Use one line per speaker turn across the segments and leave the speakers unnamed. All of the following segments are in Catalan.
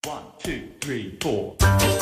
1, 2, 3, 4.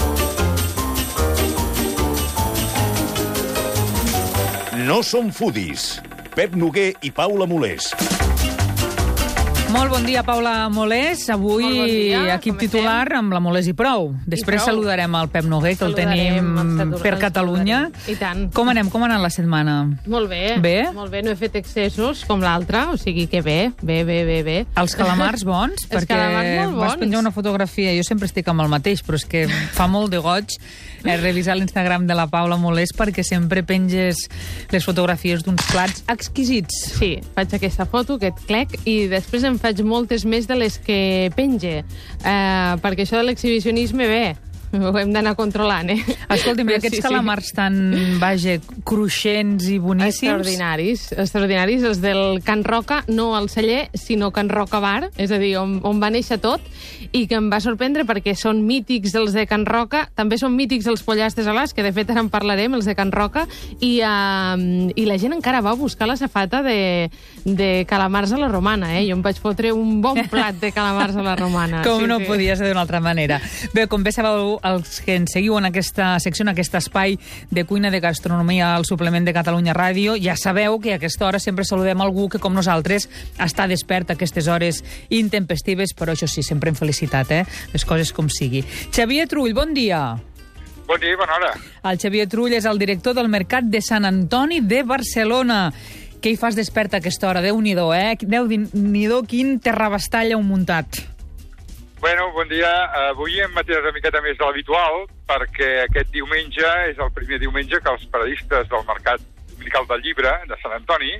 No som foodies. Pep Noguer i Paula Molés.
Molt bon dia, Paula Molés. Avui
bon dia,
equip titular amb la Molés i prou. Després saludarem el Pep Noguer, que el tenim per Catalunya.
I tant.
Com anem? Com ha anat la setmana?
Molt bé.
Bé?
Molt bé, no he fet excessos com l'altre, o sigui que bé.
Els calamars bons?
Els calamars molt bons.
Vas penjar una fotografia, jo sempre estic amb el mateix, però és que fa molt de goig revisar l'Instagram de la Paula Molés perquè sempre penges les fotografies d'uns plats exquisits.
Sí, faig aquesta foto, aquest clec, i després en faig moltes més de les que penge, perquè això de l'exhibicionisme, bé, ho hem d'anar controlant,
Escolti'm, aquests calamars tan, cruixents i boníssims...
Extraordinaris, els del Can Roca, no al celler, sinó Can Roca Bar, és a dir, on va néixer tot, i que em va sorprendre perquè són mítics els de Can Roca, també són mítics els pollastres alats, que de fet ara en parlarem, els de Can Roca, i la gent encara va buscar la safata de calamars a la romana, Jo em vaig fotre un bon plat de calamars a la romana.
Com no podia ser d'una altra manera. Bé, com bé sabeu, els que ens seguiu en aquesta secció, en aquest espai de cuina de gastronomia al suplement de Catalunya Ràdio, ja sabeu que a aquesta hora sempre saludem algú que, com nosaltres, està despert a aquestes hores intempestives, però això sí, sempre en felicitat, les coses com sigui. Xavier Trull, bon dia.
Bon dia i bona hora.
El Xavier Trull és el director del Mercat de Sant Antoni de Barcelona. Què hi fas despert a aquesta hora? Déu-n'hi-do, Déu-n'hi-do, quin terrabastall heu muntat.
Bueno, bon dia. Avui hem matidat una miqueta més de l'habitual, perquè aquest diumenge és el primer diumenge que els periodistes del Mercat Dominical del Llibre de Sant Antoni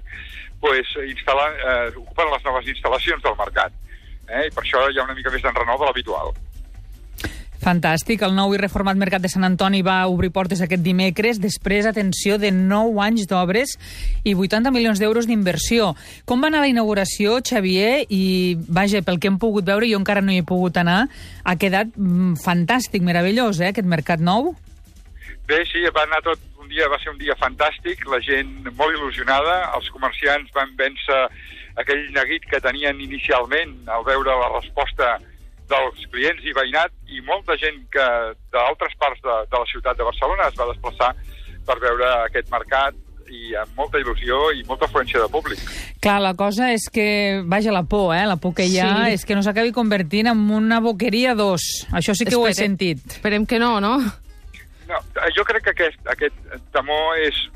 ocupen les noves instal·lacions del mercat. I per això hi ha una mica més d'enrenou de l'habitual.
Fantàstic. El nou i reformat Mercat de Sant Antoni va obrir portes aquest dimecres, després, atenció, de 9 anys d'obres i 80 milions d'euros d'inversió. Com va anar la inauguració, Xavier? I, pel que hem pogut veure, jo encara no hi he pogut anar, ha quedat fantàstic, meravellós, aquest mercat nou?
Bé, sí, va ser un dia fantàstic, la gent molt il·lusionada, els comerciants van vèncer aquell neguit que tenien inicialment al veure la resposta dels clients i veïnat, i molta gent que d'altres parts de la ciutat de Barcelona es va desplaçar per veure aquest mercat i amb molta il·lusió i molta afluència de públic.
Clar, la cosa és que, la por, la por que hi ha és que no s'acabi convertint en una boqueria 2. Això sí que ho he sentit.
Esperem que no, no?
No, jo crec que aquest temor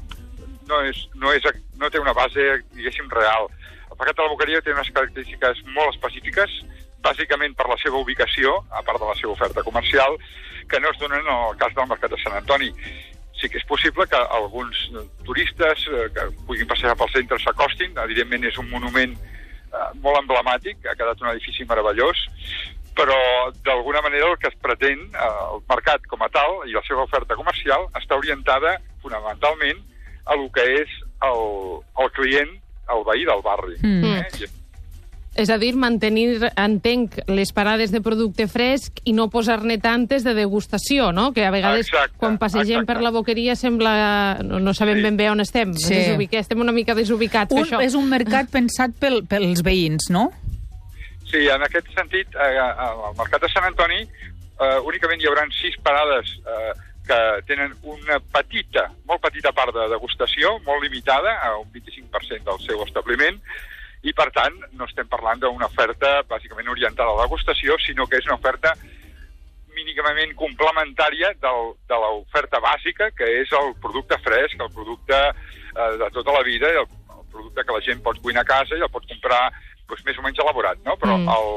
no té una base, diguéssim, real. El mercat de la boqueria té unes característiques molt específiques, bàsicament per la seva ubicació, a part de la seva oferta comercial, que no es donen en el cas del Mercat de Sant Antoni. Sí que és possible que alguns turistes que puguin passejar pel centre s'acostin. Evidentment és un monument molt emblemàtic, ha quedat un edifici meravellós, però d'alguna manera el que es pretén, el mercat com a tal i la seva oferta comercial, està orientada fonamentalment a lo que és el client, el veí del barri.
És a dir, mantenir, entenc, les parades de producte fresc i no posar-ne tantes de degustació, no? Que a vegades, quan passegem per la boqueria, sembla... No sabem ben bé on estem.
Sí.
Estem una mica desubicats.
És un mercat pensat pels veïns, no?
Sí, en aquest sentit, al Mercat de Sant Antoni únicament hi haurà 6 parades que tenen una molt petita part de degustació, molt limitada, a un 25% del seu establiment, i, per tant, no estem parlant d'una oferta bàsicament orientada a la degustació, sinó que és una oferta mínimament complementària de l'oferta bàsica, que és el producte fresc, el producte de tota la vida, el producte que la gent pot cuinar a casa i el pot comprar més o menys elaborat, no? Però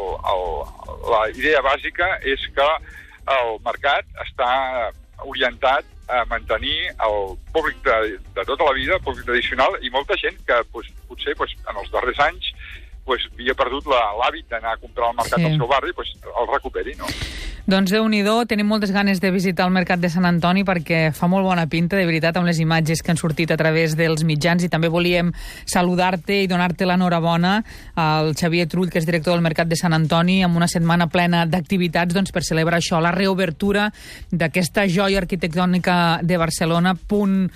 la idea bàsica és que el mercat està orientat a mantenir el públic de tota la vida, el públic tradicional, i molta gent que potser en els darrers anys havia perdut l'hàbit d'anar a comprar al mercat del seu barri, el recuperi, no?
Doncs Déu-n'hi-do, tenim moltes ganes de visitar el Mercat de Sant Antoni perquè fa molt bona pinta, de veritat, amb les imatges que han sortit a través dels mitjans, i també volíem saludar-te i donar-te l'enhorabona al Xavier Trull, que és director del Mercat de Sant Antoni, amb una setmana plena d'activitats per celebrar això, la reobertura d'aquesta joia arquitectònica de Barcelona, punt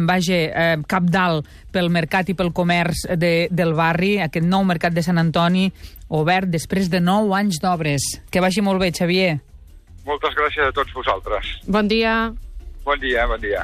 capdalt pel mercat i pel comerç del barri, aquest nou Mercat de Sant Antoni, obert després de 9 anys d'obres. Que vagi molt bé, Xavier.
Moltes gràcies a tots vosaltres.
Bon dia.
Bon dia, bon dia.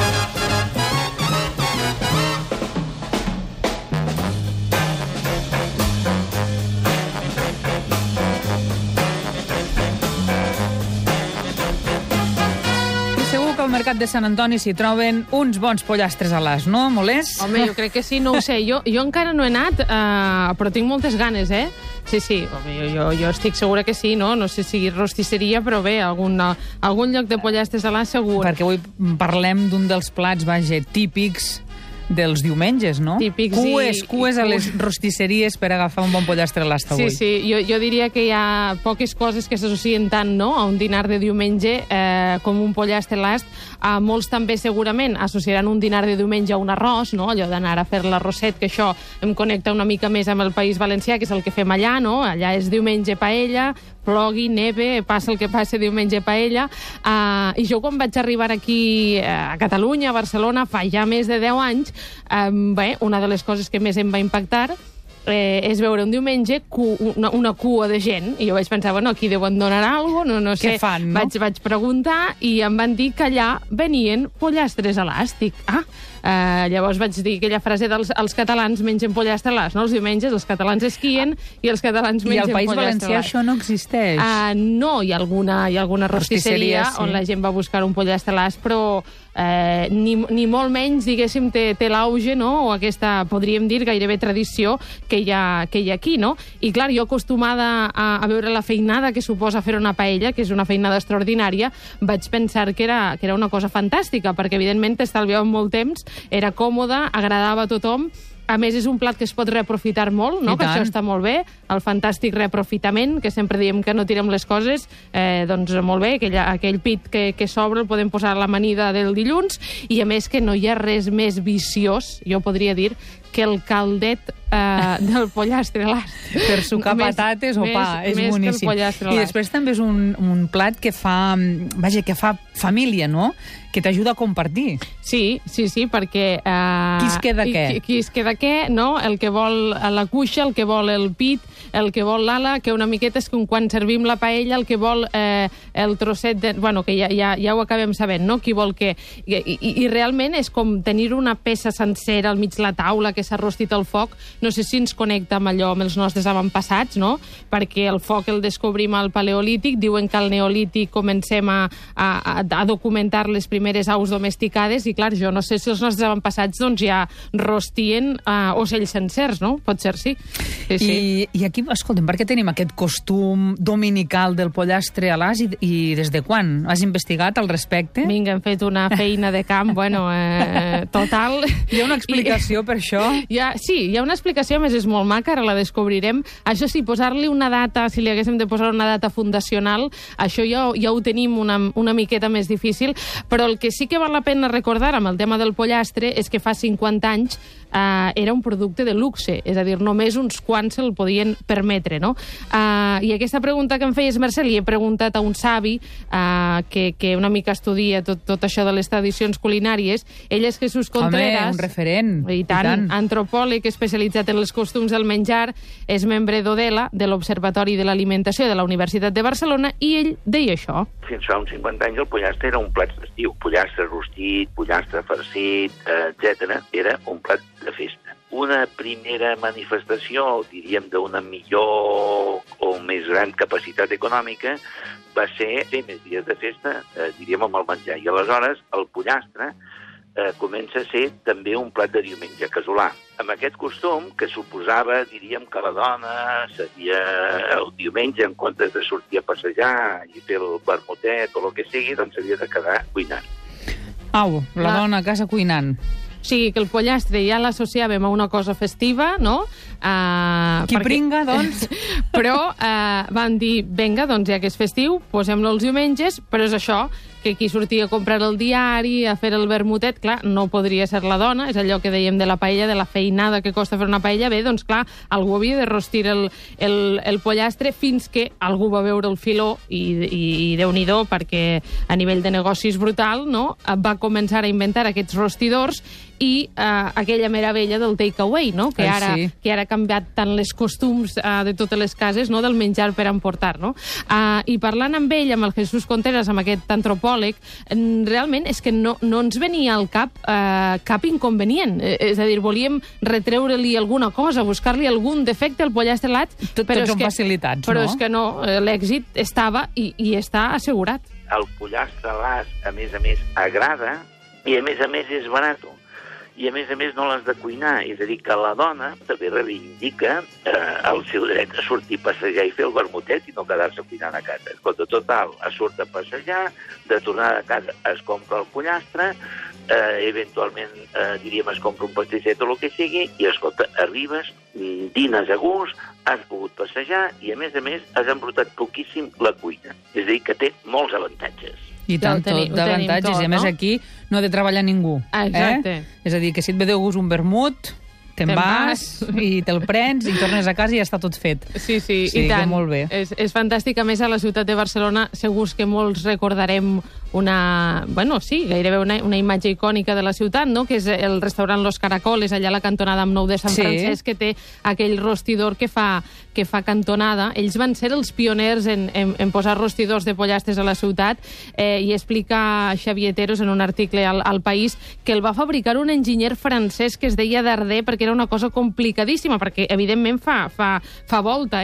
Segur que al mercat de Sant Antoni s'hi troben uns bons pollastres a l'as, no, Molés?
Home, jo crec que sí, no ho sé. Jo encara no he anat, però tinc moltes ganes, eh? Sí, home, jo estic segura que sí, no? No sé si rostisseria, però bé, algun lloc de pollastres a l'as segur.
Perquè avui parlem d'un dels plats, vaja, típics dels diumenges, no?
Típics
cues a les rostisseries per agafar un bon pollastre a l'ast avui.
Sí, jo diria que hi ha poques coses que s'associen tant, no?, a un dinar de diumenge com un pollastre a l'ast. Molts també segurament associaran un dinar de diumenge a un arròs, no?, allò d'anar a fer l'arrosset, que això em connecta una mica més amb el País Valencià, que és el que fem allà, no? Allà és diumenge paella, plogui, neve, passa el que passa diumenge paella. I jo quan vaig arribar aquí a Catalunya, a Barcelona, fa ja més de 10 anys, bé, una de les coses que més em va impactar és veure un diumenge una cua de gent, i jo vaig pensar, bueno, aquí deuen donar alguna cosa, no sé.
Què fan, no?
Vaig preguntar i em van dir que allà venien pollastres a l'ast. Dic, llavors vaig dir aquella frase els catalans mengen pollastre a l'ast, no? Els diumenges els catalans esquien i els catalans mengen pollastre a l'ast. I al País Valencià això no existeix? No, hi ha alguna rostisseria sí, on la gent va buscar un pollastre a l'ast, però ni molt menys, diguéssim, té l'auge, no?, o aquesta, podríem dir, gairebé tradició que hi ha aquí, no? I clar, jo acostumada a veure la feinada que suposa fer una paella, que és una feinada extraordinària, vaig pensar que era una cosa fantàstica, perquè evidentment t'estalviava molt temps, era còmoda, agradava a tothom. A més, és un plat que es pot reaprofitar molt, no?, que això està molt bé, el fantàstic reaprofitament, que sempre diem que no tirem les coses, doncs molt bé, aquell pit que sobra el podem posar a l'amanida del dilluns, i a més que no hi ha res més viciós, jo podria dir, que el caldet del pollastre a l'ast.
Per sucar patates o pa, és boníssim. I després també és un plat que fa família, no?, que t'ajuda a compartir.
Sí, perquè...
Qui es queda què?
Qui es queda què, no? El que vol la cuixa, el que vol el pit, el que vol l'ala, que una miqueta és com quan servim la paella, el que vol el trosset de... Bueno, que ja ho acabem sabent, no?, qui vol què. I realment és com tenir una peça sencera al mig la taula que s'ha rostit al foc. No sé si ens connecta amb allò, amb els nostres avantpassats, no?, perquè el foc el descobrim al Paleolític, diuen que al Neolític comencem a documentar les primeres aus domesticades, i clar, jo no sé si els nostres avantpassats doncs ja rostien ocells sencers, no? Pot ser, sí.
I aquí, escolta'm, per què tenim aquest costum dominical del pollastre a l'as i des de quan? Has investigat al respecte?
Vinga, hem fet una feina de camp, bueno, total.
Hi ha una explicació per això?
Sí, hi ha una explicació, més és molt maca, ara la descobrirem. Això sí, posar-li una data, si li haguéssim de posar una data fundacional, això ja ho tenim una miqueta més difícil, però el que sí que val la pena recordar amb el tema del pollastre és que fa 50 anys era un producte de luxe, és a dir, només uns quants se'l podien permetre, no? I aquesta pregunta que em feies, Mercè, li he preguntat a un savi que una mica estudia tot això de les tradicions culinàries. Ell és Jesús Contreras.
Home, un referent.
I tant. Antropòleg especialitzat en els costums del menjar, és membre d'ODELA, de l'Observatori de l'Alimentació de la Universitat de Barcelona, i ell deia això.
Fins fa uns 50 anys el pollastre era un plat festiu. Pollastre rostit, pollastre farcit, etc. Era un plat de festa. Una primera manifestació, diríem, d'una millor o més gran capacitat econòmica va ser més dies de festa, diríem, amb el menjar. I aleshores el pollastre comença a ser també un plat de diumenge casolà. Amb aquest costum, que suposava, diríem, que la dona seria el diumenge, en comptes de sortir a passejar i fer el vermutet o el que sigui, doncs s'havia de quedar cuinant.
Au, la dona a casa cuinant.
O sigui, que el pollastre ja l'associàvem a una cosa festiva, no?
Pringa, doncs.
Però van dir, vinga, doncs ja que és festiu, posem-lo els diumenges, però és això, que qui sortia a comprar el diari, a fer el vermutet, clar, no podria ser la dona, és allò que dèiem de la paella, de la feinada que costa fer una paella. Bé, doncs clar, algú havia de rostir el pollastre fins que algú va veure el filó i Déu-n'hi-do, perquè a nivell de negoci és brutal, no? Va començar a inventar aquests rostidors i aquella meravella del takeaway, no? Que ara ha canviat tant les costums de totes les cases, no? Del menjar per emportar, no? I parlant amb ell, amb el Jesús Contreras, amb aquest antropòleg, realment és que no ens venia al cap cap inconvenient. És a dir, volíem retreure-li alguna cosa, buscar-li algun defecte al pollastre alat,
Tots són facilitats,
però és que no, l'èxit estava i està assegurat.
El pollastre alat, a més, agrada i, a més, és barat. I, a més, no l'has de cuinar. És a dir, que la dona també reivindica el seu dret a sortir a passejar i fer el vermutet i no quedar-se cuinant a casa. Escolta, total, surt a passejar, de tornada a casa es compra el pollastre, eventualment, diríem, es compra un pastisset o el que sigui, i, escolta, arribes, dines a gust, has pogut passejar i, a més, has embrutat poquíssim la cuina. És a dir, que té molts avantatges.
I tant, tot d'avantatges. I a més aquí no ha de treballar ningú.
Exacte.
És a dir, que si et ve de gust un vermut, te'n vas i te'l prens i tornes a casa i ja està tot fet.
Sí, i tant.
Molt bé.
És fantàstic. A més, a la ciutat de Barcelona segur que molts recordarem gairebé una imatge icònica de la ciutat, no? Que és el restaurant Los Caracoles, allà a la cantonada amb Nou de Sant Francesc, que té aquell rostidor que fa cantonada. Ells van ser els pioners en posar rostidors de pollastres a la ciutat, i explica Xavier Teros en un article al País que el va fabricar un enginyer francès que es deia Darder, perquè era una cosa complicadíssima, perquè evidentment fa volta,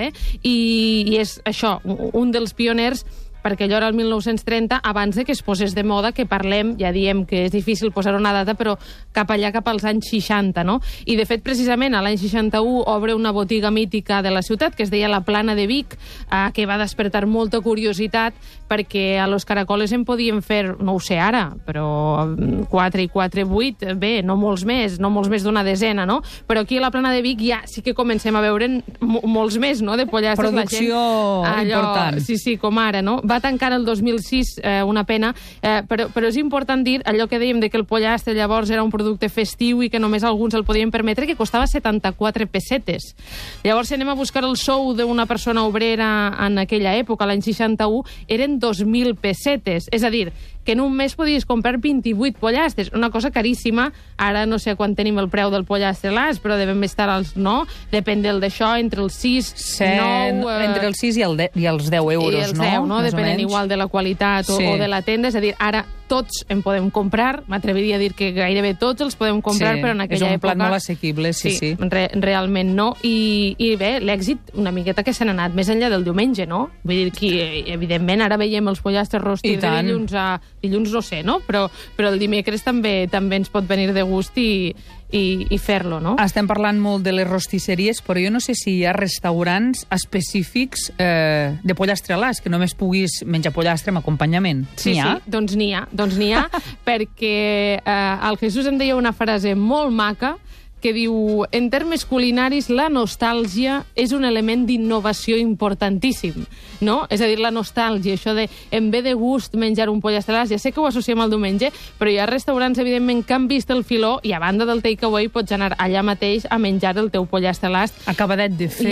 i és això, un dels pioners, perquè allò era el 1930, abans de que es posés de moda, que parlem, ja diem que és difícil posar una data, però cap allà, cap als anys 60, no? I, de fet, precisament, a l'any 61 obre una botiga mítica de la ciutat, que es deia La Plana de Vic, que va despertar molta curiositat, perquè a Los Caracoles en podien fer, no ho sé ara, però 4 i 4, 8, bé, no molts més d'una desena, no? Però aquí a La Plana de Vic ja sí que comencem a veure molts més, no?, de pollastres.
Producció important.
Sí, com ara, no? Va tancar el 2006, una pena, però és important dir allò que dèiem de que el pollastre llavors era un producte festiu i que només alguns el podien permetre, que costava 74 pessetes. Llavors, si anem a buscar el sou d'una persona obrera en aquella època, l'any 61, eren 2.000 pessetes. És a dir, que en un mes podies comprar 28 pollastres, una cosa caríssima. Ara no sé quan tenim el preu del pollastre las, però devem estar depèn d'això, entre els 6, 9...
Entre els 6 i els 10 euros,
i els 10, no? Depenent igual de la qualitat o de la tenda. És a dir, ara tots en podem comprar, m'atreviria a dir que gairebé tots els podem comprar, però en aquella època...
És un plat molt assequible, sí.
Realment no. I bé, l'èxit una miqueta que se n'ha anat més enllà del diumenge, no? Vull dir que, evidentment, ara veiem els pollastres rostis de dilluns no sé, no? Però el dimecres també ens pot venir de gust i fer-lo, no?
Estem parlant molt de les rostisseries, però jo no sé si hi ha restaurants específics de pollastre alàs, que només puguis menjar pollastre amb acompanyament.
Sí, doncs n'hi ha, perquè el Jesús em deia una frase molt maca, que diu, en termes culinaris, la nostàlgia és un element d'innovació importantíssim, no? És a dir, la nostàlgia, això de em ve de gust menjar un pollastre alàs, ja sé que ho associem al diumenge, però hi ha restaurants, evidentment, que han vist el filó i a banda del takeaway pots anar allà mateix a menjar el teu pollastre alàs.
Acabadet de fer.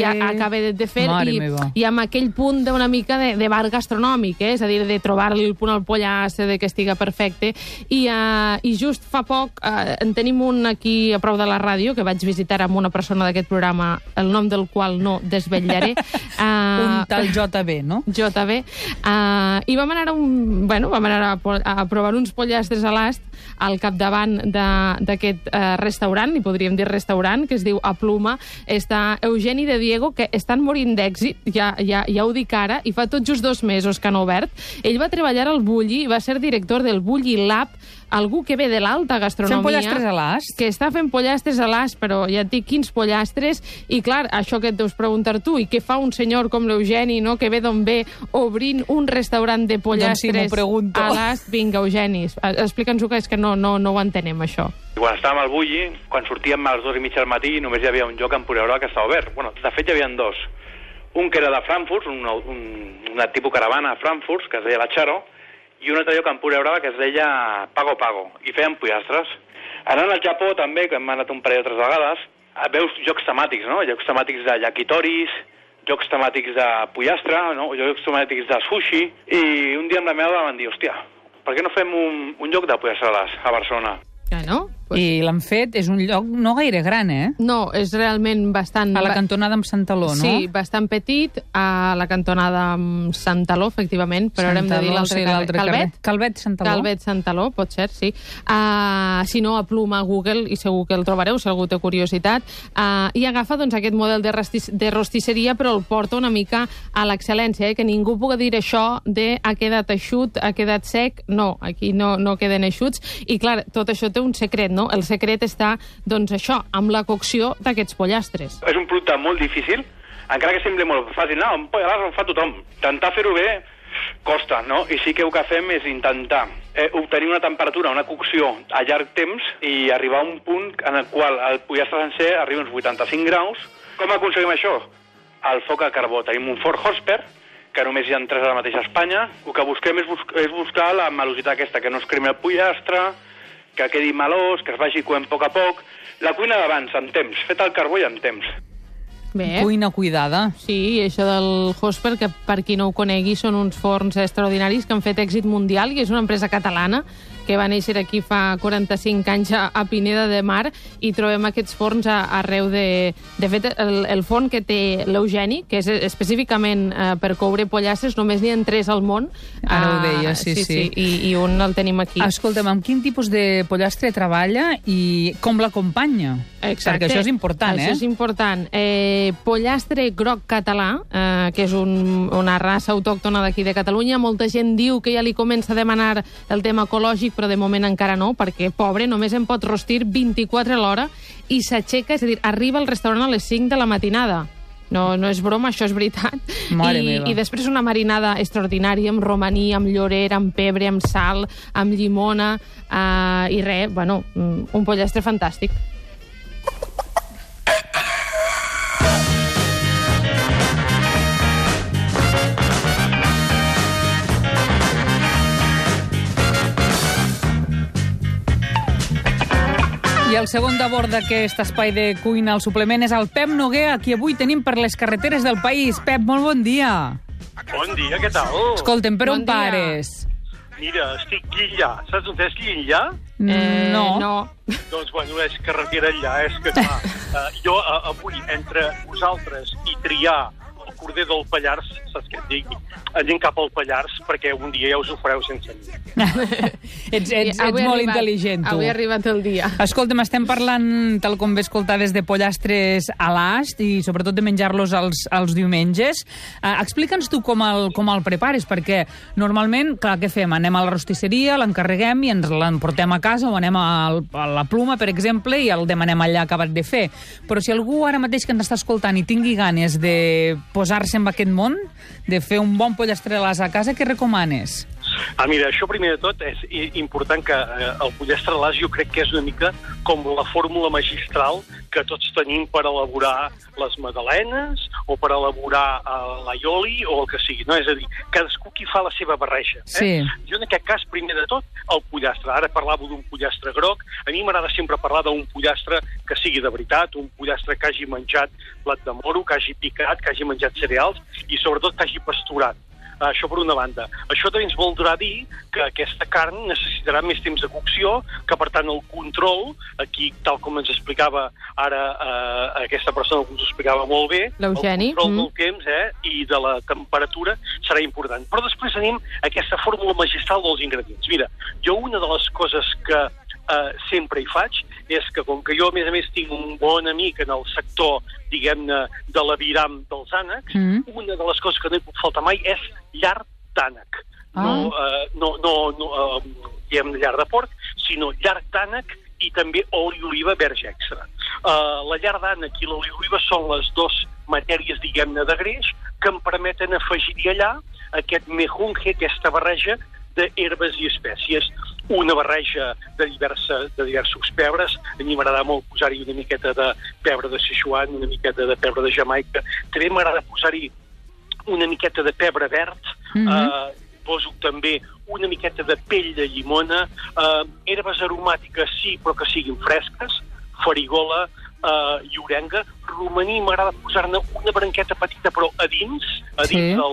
I amb aquell punt d'una mica de bar gastronòmic, és a dir, de trobar-li el punt al pollastre, de que estiga perfecte. I just fa poc en tenim un aquí a prop de la ràdio, que vaig visitar amb una persona d'aquest programa, el nom del qual no desvetllaré.
Un tal JB, no?
JB. I vam anar a provar uns pollastres alàs al capdavant d'aquest restaurant, i podríem dir restaurant, que es diu A Pluma. Està Eugeni de Diego, que estan morint d'èxit, ja ho dic ara, i fa tot just 2 mesos que han obert. Ell va treballar al Bulli, va ser director del Bulli Lab, algú que ve de l'alta gastronomia...
Fent pollastres alàs?
Que està fent pollastres alàs, però ja et dic quins pollastres, i clar, això que et deus preguntar tu, i què fa un senyor com l'Eugeni, no?, que ve d'on ve, obrint un restaurant de pollastres alàs? Vinga, Eugeni, explica'ns-ho, que és que no ho entenem, això.
Quan estàvem al Bulli, quan sortíem a les 2:30 del matí, només hi havia un lloc a Empuriabrava que estava obert. Bueno, de fet, hi havia 2. Un que era de Frankfurt, una tipus caravana a Frankfurt, que es deia la Charo, i un altre lloc a Empuriabrava que es deia Pago, i feien pollastres. Anant al Japó també, que hem anat un parell o 3 vegades, veus jocs temàtics, no? Jocs temàtics de yakitoris, jocs temàtics de pollastre, no? Jocs temàtics de sushi, i un dia amb la meva van dir, hòstia, per què no fem un lloc de pollastre a Barcelona?
No?
I l'han fet, és un lloc no gaire gran,
No, és realment bastant...
A la cantonada amb Santaló, no?
Sí, bastant petit, a la cantonada amb Santaló, efectivament, però haurem de dir l'altre carrer.
Calvet-Santaló.
Calvet-Santaló, pot ser, sí. Si no, a Pluma, a Google, i segur que el trobareu, si algú té curiositat. I agafa doncs, aquest model de rostisseria, però el porta una mica a l'excel·lència, que ningú pugui dir això de ha quedat eixut, ha quedat sec. No, aquí no queden eixuts. I, clar, tot això té un secret, no? El secret està, doncs, això, amb la cocció d'aquests pollastres.
És un producte molt difícil, encara que sembli molt fàcil. No, un pollastre ho fa tothom. Intentar fer-ho bé costa, no? I sí que el que fem és intentar obtenir una temperatura, una cocció a llarg temps i arribar a un punt en el qual el pollastre sencer arriba a uns 85 graus. Com aconseguim això? Al foc a carbó. Tenim un Ford Hosper, que només hi ha 3 a la mateixa Espanya. El que busquem és buscar la melositat aquesta, que no es cremi el pollastre, que quedi melós, que es vagi coent a poc. La cuina d'abans, en temps. Feta al carbó i en temps.
Bé.
Cuina cuidada.
Sí, i això del Hosper, que per qui no ho conegui, són uns forns extraordinaris que han fet èxit mundial, i és una empresa catalana que va néixer aquí fa 45 anys a Pineda de Mar, i trobem aquests forns arreu de... De fet, el forn que té l'Eugeni, que és específicament per coure pollastres, només n'hi ha 3 al món.
Ara ho deia, sí.
I un el tenim aquí.
Escolta'm, amb quin tipus de pollastre treballa i com l'acompanya?
Exacte.
Perquè això és important,
Això és important. Pollastre groc català, que és una raça autòctona d'aquí de Catalunya. Molta gent diu que ja li comença a demanar el tema ecològic, però de moment encara no, perquè, pobre, només en pot rostir 24 a l'hora i s'aixeca, és a dir, arriba al restaurant a les 5 de la matinada. No és broma, això és veritat. I després una marinada extraordinària, amb romaní, amb llorer, amb pebre, amb sal, amb llimona, i res, bueno, un pollastre fantàstic.
I el segon de bord d'aquest espai de cuina al suplement és el Pep Noguer, a qui avui tenim per les carreteres del país. Pep, molt bon dia.
Bon dia, què tal?
Escolta'm, per on
Bon dia.
pares?
Mira, estic Llillà. Saps on és Llillà?
No.
Doncs, bueno, és carretera enllà. És que, clar, jo avui, entre vosaltres i triar el corder del Pallars, saps què et dic? Anem cap al Pallars, perquè un dia ja us ho fareu sense mi.
ets molt intel·ligent, tu.
Avui ha arribat el dia.
Escolta'm, estem parlant, tal com ve escoltar, des de pollastres a l'ast i sobretot de menjar-los els diumenges. Explica'ns tu com el prepares, perquè normalment, clar, què fem? Anem a la rostisseria, l'encarreguem i ens l'emportem a casa, o anem a la Pluma, per exemple, i el demanem allà acabat de fer. Però si algú ara mateix que ens està escoltant i tingui ganes de posar-se en aquest món, de fer un bon pollastre a l'as a casa, què recomanes?
Mira, això primer de tot és important que el pollastre a l'as jo crec que és una mica com la fórmula magistral que tots tenim per elaborar les magdalenes o per elaborar l'aioli o el que sigui, no? És a dir, cadascú qui fa la seva barreja.
Sí.
Jo en aquest cas, primer de tot, el pollastre. Ara parlava d'un pollastre groc, a mi m'agrada sempre parlar d'un pollastre que sigui de veritat, un pollastre que hagi menjat blat de moro, que hagi picat, que hagi menjat cereals i sobretot que hagi pasturat. Això per una banda. Això també ens voldrà dir que aquesta carn necessitarà més temps de cocció, que per tant el control, aquí tal com ens explicava ara aquesta persona que ens ho explicava molt bé,
l'Eugeni,
el control del temps i de la temperatura serà important. Però després tenim aquesta fórmula magistral dels ingredients. Mira, jo una de les coses que sempre hi faig és que com que jo a més tinc un bon amic en el sector, diguem-ne, de l'aviram dels ànecs, una de les coses que no hi pot faltar mai és llar d'ànec. No diguem llar de porc, sinó llar d'ànec i també oli d'oliva verge extra. La llar d'ànec i l'oli d'oliva són les dues matèries, diguem-ne, de greix que em permeten afegir-hi allà aquest mejunje, aquesta barreja d'herbes i espècies. Una barreja de diversos pebres. A mi m'agrada molt posar-hi una miqueta de pebre de Sichuan, una miqueta de pebre de Jamaica. També m'agrada posar-hi una miqueta de pebre verd, poso també una miqueta de pell de llimona, herbes aromàtiques sí, però que siguin fresques, farigola, llorenga, romaní, m'agrada posar-ne una branqueta petita, però a dins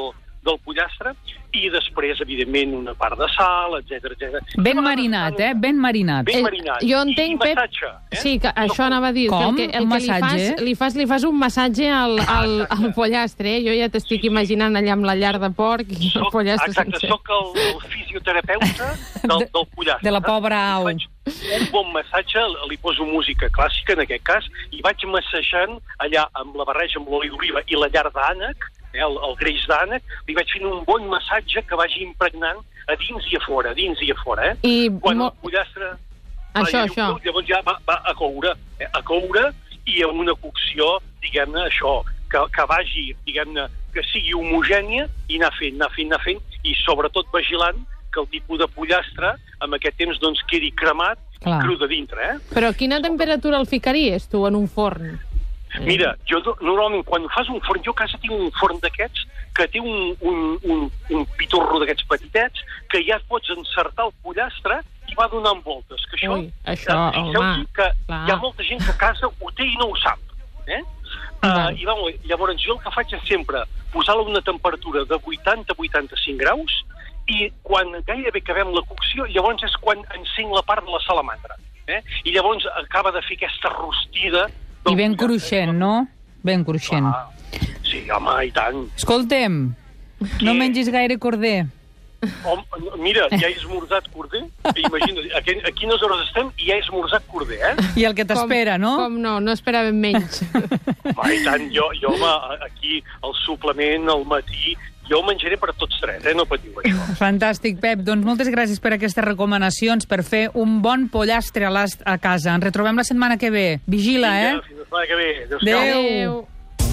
del pollastre, i després, evidentment, una part de sal, etc.
Ben marinat, Ben marinat.
Ben marinat.
Jo entenc,
I massatge.
Sí, que això anava a dir.
Com?
Que el
Un
que
massatge?
li fas un massatge al pollastre, Jo ja t'estic imaginant allà amb la llar de porc i el pollastre sencer.
Soc el fisioterapeuta del pollastre.
De la pobra au.
Faig un bon massatge, li poso música clàssica, en aquest cas, i vaig massajant allà amb la barreja amb l'oli d'oliva i la llar d'ànec, el greix d'ànec, li vaig fent un bon massatge que vagi impregnant a dins i a fora,
I
Quan el pollastre...
Això.
Llavors ja va a coure i amb una cocció, diguem-ne, això, que vagi, diguem-ne, que sigui homogènia i anar fent, i sobretot vigilant que el tipus de pollastre amb aquest temps doncs quedi cremat i cru de dintre,
Però a quina temperatura el ficaries, tu, en un forn?
Mira, jo normalment quan fas un forn, jo a casa tinc un forn d'aquests que té un pitorro d'aquests petitets que ja et pots encertar el pollastre i va donant voltes. Que això,
home,
que hi ha molta gent que a casa ho té i no ho sap. I llavors jo el que faig és sempre posar-lo a una temperatura de 80-85 graus i quan gairebé acabem la cocció, llavors és quan encenc la part de la salamandra. I llavors acaba de fer aquesta rostida.
I ben cruixent, no? Ben cruixent.
Sí, home, i tant.
Escolta'm, no mengis gaire corder.
Mira, ja he esmorzat corder. Imagina't, a quines hores estem i ja he esmorzat corder,
I el que t'espera, no?
Com no esperàvem menys.
I tant, jo, home, aquí el suplement, al matí, jo ho menjaré per tots tres, no patiu, això.
Fantàstic, Pep. Doncs moltes gràcies per aquestes recomanacions, per fer un bon pollastre a casa. Ens retrobem la setmana que ve. Vigila,
Fins la setmana que ve.
Adéu.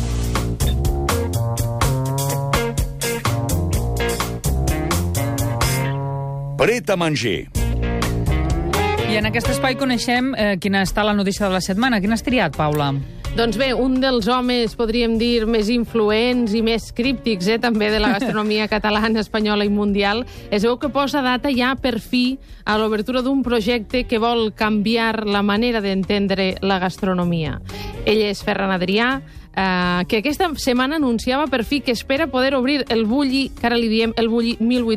Pret a manger.
I en aquest espai coneixem quina està la notícia de la setmana. Quina has triat, Paula?
Doncs bé, un dels homes, podríem dir, més influents i més críptics, també de la gastronomia catalana, espanyola i mundial, es veu que posa data ja per fi a l'obertura d'un projecte que vol canviar la manera d'entendre la gastronomia. Ell és Ferran Adrià, que aquesta setmana anunciava per fi que espera poder obrir el Bulli, que ara li diem el Bulli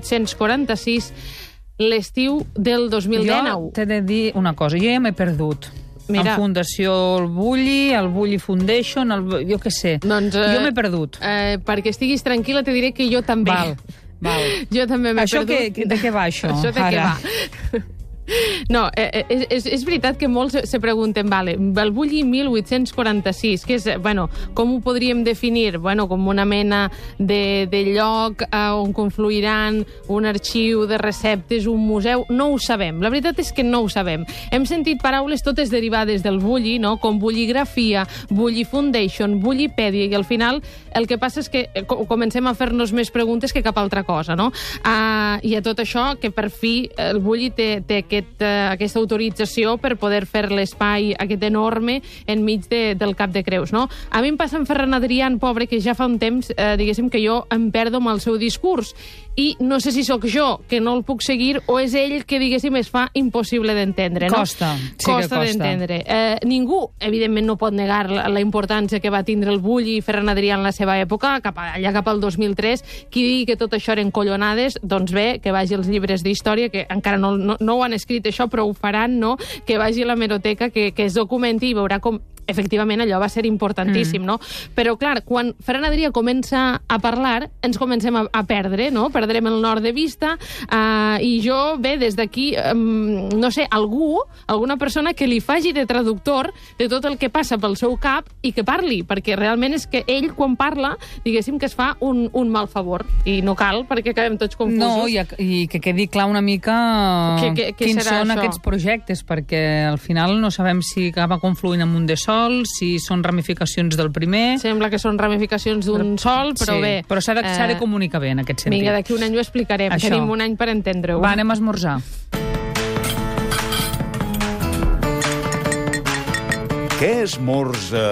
1846, l'estiu del 2019.
Jo t'he de dir una cosa, jo ja m'he perdut.
Mira.
En Fundació el Bulli Foundation, jo què sé.
Doncs,
jo m'he perdut.
Perquè estiguis tranquil·la, te diré que jo també.
Val.
Jo també m'he perdut.
Això de què va, això?
Això de què va? No, és veritat que molts se pregunten, el Bulli 1846, que és, com ho podríem definir? Com una mena de lloc on confluiran un arxiu de receptes, un museu, no ho sabem. La veritat és que no ho sabem. Hem sentit paraules totes derivades del Bulli, no? Com Bulligrafia, Bulli Foundation, Bullipèdia, i al final el que passa és que comencem a fer-nos més preguntes que cap altra cosa, no? I a tot això, que per fi el Bulli té aquesta autorització per poder fer l'espai aquest enorme enmig del Cap de Creus, no? A mi em passa amb Ferran Adrià, pobre, que ja fa un temps, diguéssim, que jo em perdo amb el seu discurs. I no sé si sóc jo, que no el puc seguir, o és ell que, diguéssim, es fa impossible d'entendre, no?
Costa, sí que costa.
D'entendre. Ningú, evidentment, no pot negar la importància que va tindre el Bulli i Ferran Adrià en la seva època, allà cap al 2003. Qui digui que tot això eren collonades, doncs bé, que vagi als llibres d'història, que encara no ho han escrit això, però ho faran, no? Que vagi a l'hemeroteca, que es documenti i veurà com efectivament allò va ser importantíssim, no? Però, clar, quan Ferran Adrià comença a parlar, ens comencem a perdre, no? Perdrem el nord de vista, i jo, bé, des d'aquí, no sé, alguna persona que li faci de traductor de tot el que passa pel seu cap i que parli, perquè realment és que ell, quan parla, diguéssim que es fa un mal favor, i no cal, perquè acabem tots confusos.
No, i que quedi clar una mica quins són aquests projectes, perquè al final no sabem si acaba confluint amb un de sol, si són ramificacions del primer.
Sembla que són ramificacions d'un sol, però bé.
Però s'ha de comunicar bé en aquest sentit.
Vinga, d'aquí un any ho explicarem.
Això.
Tenim un any per entendre-ho.
Va, anem a esmorzar.
Què esmorza?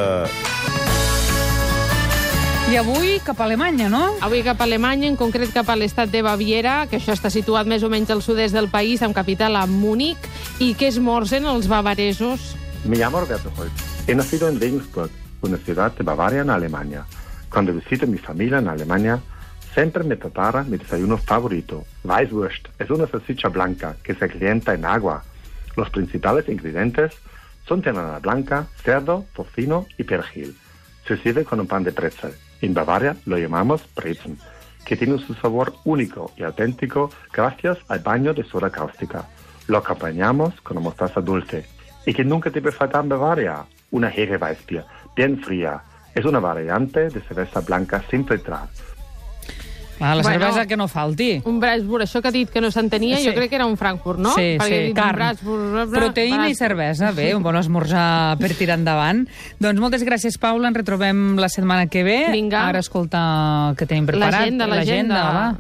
I avui cap a Alemanya, no?
Avui cap a Alemanya, en concret cap a l'estat de Baviera, que això està situat més o menys al sud-est del país, amb capital a Múnich. I què esmorzen els bavaresos?
Me llamo Roberto Holz. He nacido en Regensburg, una ciudad de Bavaria, en Alemania. Cuando visito a mi familia en Alemania, Siempre me prepara mi desayuno favorito. Weißwurst es una salchicha blanca que se calienta en agua. Los principales ingredientes son ternera blanca, cerdo, tocino y perejil. Se sirve con un pan de pretzel. En Bavaria lo llamamos Brezen, que tiene su sabor único y auténtico gracias al baño de soda cáustica. Lo acompañamos con una mostaza dulce. Y que nunca debe faltar en Bavaria, una Hefeweißbier, bien fría. Es una variante de cerveza blanca sin filtrar.
La cervesa que no falti.
Un Brassburg, això que ha dit que no s'entenia, jo crec que era un Frankfurt, no?
Sí, carn. Proteïna i cervesa, bé, un bon esmorzar per tirar endavant. Doncs moltes gràcies, Paula, ens retrobem la setmana que ve.
Vinga.
Ara escolta que tenim preparat.
L'agenda.
Va.